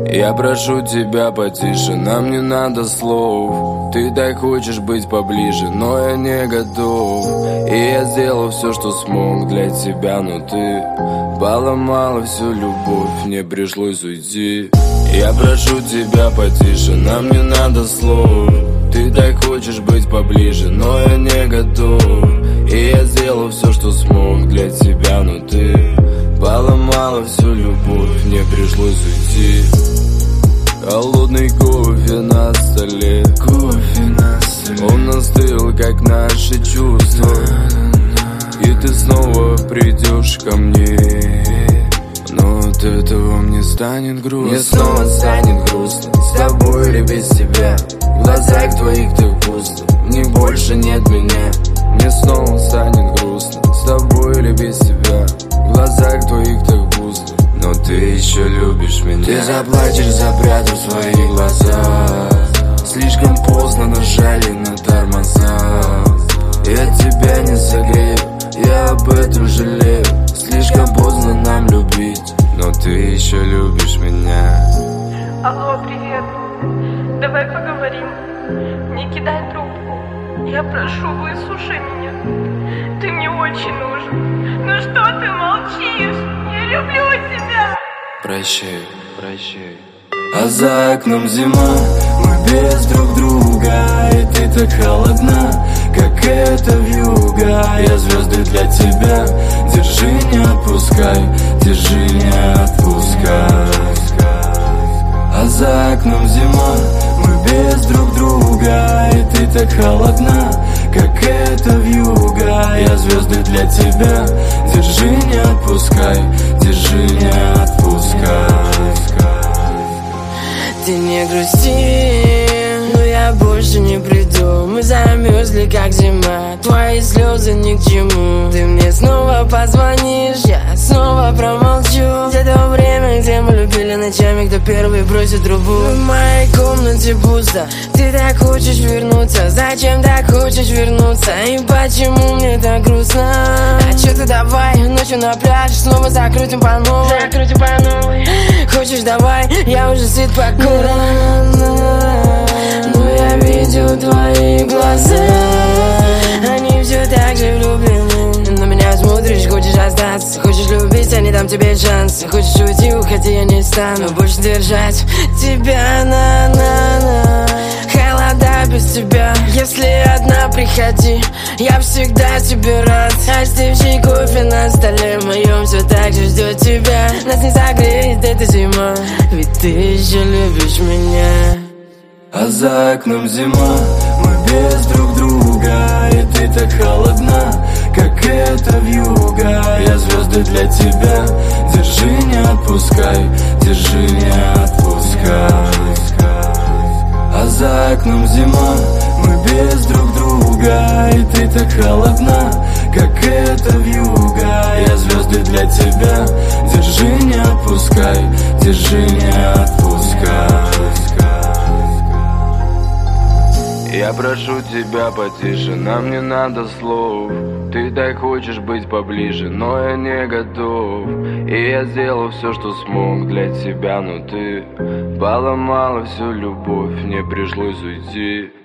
Я прошу тебя потише, нам не надо слов. Ты так хочешь быть поближе, но я не готов. И я сделал все, что смог для тебя, но ты поломала всю любовь, мне пришлось уйти. Я прошу тебя потише, нам не надо слов. Ты так хочешь быть поближе, но я не готов. И я сделал все, что смог для тебя, но ты поломала всю любовь, мне пришлось уйти. Холодный кофе на столе, он остыл, как наши чувства. И ты снова придешь ко мне, но от этого мне станет грустно. Мне снова станет грустно с тобой или без тебя. В глазах твоих так пусто, мне больше нет меня. Мне снова станет грустно с тобой или без тебя. В глазах твоих так пусто, но ты еще любишь меня. Ты заплачешь, запрятав свои глаза. Слишком поздно нажали на тормоза. Я тебя не согрею, я об этом жалею. Слишком поздно нам любить, но ты еще любишь меня. Алло, привет. Давай поговорим. Не кидай трубку. Я прошу, выслушай меня. Ты мне очень нужен. Ну что ты молчишь? Я люблю тебя. Прощай, прощай. А за окном зима, мы без друг друга. И ты так холодна, как эта вьюга. Я звезды для тебя, держи, не отпускай. Держи, не отпускай. А за окном зима, мы без друг друга. И ты так холодна, как эта вьюга. Я звезды для тебя, держи, не отпускай. Держи, не отпускай. Ты не грусти, но я больше не приду. Мы замерзли, как зима, твои слезы ни к чему. Ты мне снова позвонишь, я снова промолчу. Где то время, где мы любили ночами, кто первый бросит трубу. В моей комнате пусто, ты так хочешь вернуться. Зачем так хочешь вернуться? И почему мне так грустно? А чё ты давай, ночью на пляж снова закрутим по новой. Закрутим по новой. Хочешь давай, я уже сыт по горло. Но я видел твои глаза, они все так же влюблены. На меня смотришь, хочешь остаться. Хочешь любить, я не дам тебе шанс. Хочешь уйти, уходи, я не стану больше держать тебя на. Холода без тебя, если одна приходи, я всегда тебе рад. Остывший кофе на столе моем все так же ждет тебя. Нас не согреет эта зима, ведь ты еще любишь меня. А за окном зима, мы без друг друга. И ты так холодна, как эта вьюга. Я звезды для тебя, держи, не отпускай. Держи, не отпускай. А за окном зима, мы без друг друга. И ты так холодна, как эта вьюга. Я звезды для тебя, держи, не отпускай. Держи, не отпускай. Я прошу тебя потише, нам не надо слов. Ты так хочешь быть поближе, но я не готов. И я сделал все, что смог для тебя, но ты поломала всю любовь, мне пришлось уйти.